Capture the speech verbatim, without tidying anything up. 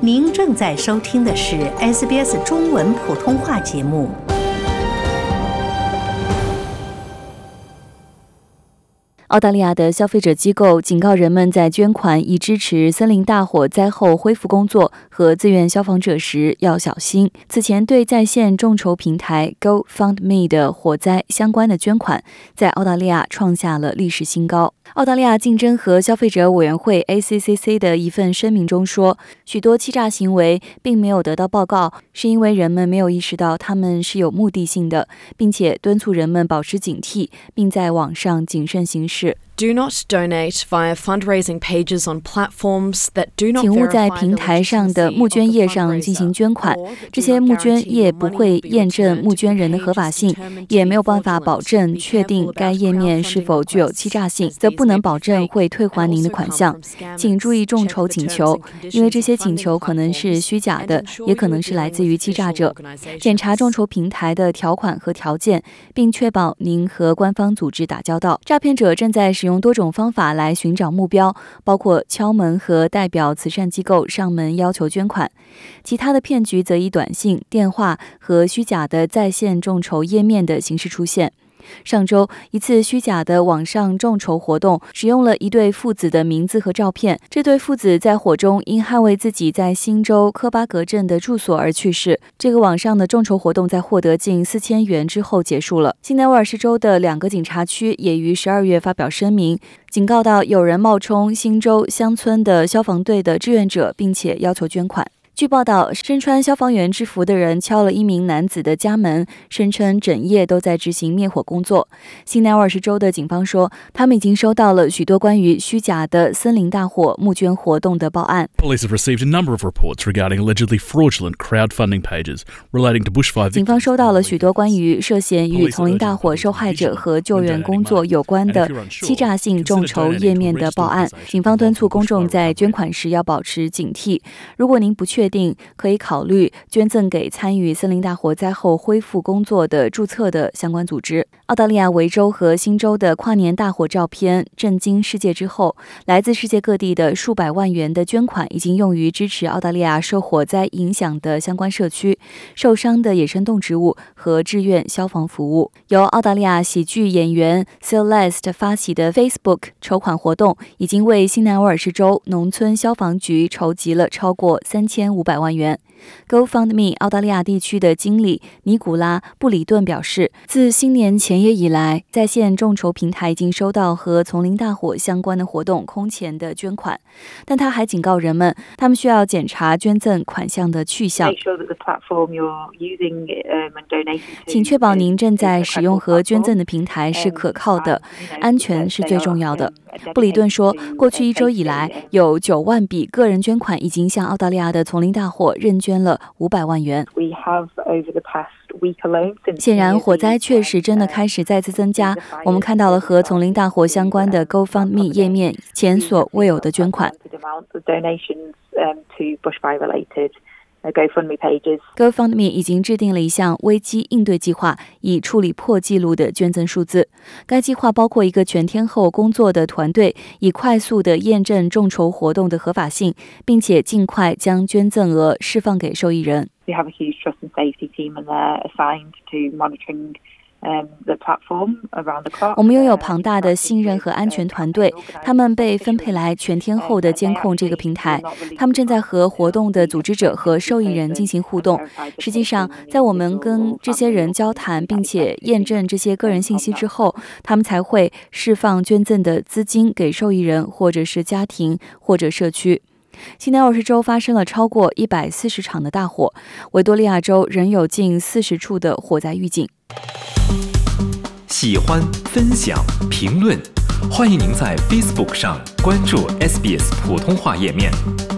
您正在收听的是 S B S 中文普通话节目。 澳大利亚的消费者机构警告人们，在捐款以支持森林大火灾后恢复工作和自愿消防者时要小心。此前对在线众筹平台 GoFundMe 的火灾相关的捐款，在澳大利亚创下了历史新高。澳大利亚竞争和消费者委员会 A C C C 的一份声明中说，许多欺诈行为并没有得到报告，是因为人们没有意识到他们是有目的性的，并且敦促人们保持警惕，并在网上谨慎行事。 Do not donate via fundraising pages on platforms that do not verify the legitimacy of the fundraiser. 请勿在平台上的募捐页上进行捐款，这些募捐页不会验证募捐人的合法性，也没有办法保证确定该页面是否具有欺诈性，则不能保证会退还您的款项。请注意众筹请求，因为这些请求可能是虚假的，也可能是来自于欺诈者。检查众筹平台的条款和条件，并确保您和官方组织打交道。诈骗者正在使用多种方法来寻找目标，包括敲门和代表慈善机构上门要求捐款。其他的骗局则以短信、电话和虚假的在线众筹页面的形式出现。上周，一次虚假的网上众筹活动使用了一对父子的名字和照片。这对父子在火中因捍卫自己在新州科巴格镇的住所而去世。这个网上的众筹活动在获得近四千元之后结束了。新南威尔士州的两个警察区也于十二月发表声明，警告到有人冒充新州乡村的消防队的志愿者，并且要求捐款。据报道，身穿消防员制服的人敲了一名男子的家门，声称整夜都在执行灭火工作。新南威尔士州的警方说，他们已经收到了许多关于虚假的森林大火募捐活动的报案。 Police have received a number of reports regarding allegedly fraudulent crowdfunding pages relating to bushfire victims. 警方收到了许多关于涉嫌与丛林大火受害者和救援工作有关的欺诈性众筹页面的报案。警方敦促公众在捐款时要保持警惕。如果您不确定，可以考虑捐赠给参与森林大火灾后恢复工作的注册的相关组织。澳大利亚维州和新州的跨年大火照片震惊世界之后，来自世界各地的数百万元的捐款已经用于支持澳大利亚受火灾影响的相关社区、受伤的野生动植物和志愿消防服务。由澳大利亚喜剧演员 Celeste 发起的 Facebook 筹款活动，已经为新南威尔士州农村消防局筹集了超过三千五百万元。GoFundMe 澳大利亚地区的经理尼古拉·布里顿表示，自新年前夜以来，在线众筹平台已经收到和丛林大火相关的活动空前的捐款，但他还警告人们，他们需要检查捐赠款项的去向。请确保您正在使用和捐赠的平台是可靠的，安全是最重要的。布里顿说，过去一周以来，有九万笔个人捐款已经向澳大利亚的丛林大火认捐了五百万元。显然，火灾确实真的开始再次增加。我们看到了和丛林大火相关的 GoFundMe 页面前所未有的捐款。GoFundMe 已经制定了一项危机应对计划，以处理破纪录的捐赠数字。该计划包括一个全天候工作的团队，以快速地验证众筹活动的合法性，并且尽快将捐赠额释放给受益人。 We have a huge trust and safety team, and they're assigned to monitoring 我们拥有庞大的信任和安全团队，他们被分配来全天候的监控这个平台。他们正在和活动的组织者和受益人进行互动。实际上，在我们跟这些人交谈并且验证这些个人信息之后，他们才会释放捐赠的资金给受益人，或者是家庭或者社区。新南威尔士州发生了超过一百四十场的大火，维多利亚州仍有近四十处的火灾预警。 喜欢、分享、评论，欢迎您在 Facebook 上关注 S B S 普通话页面。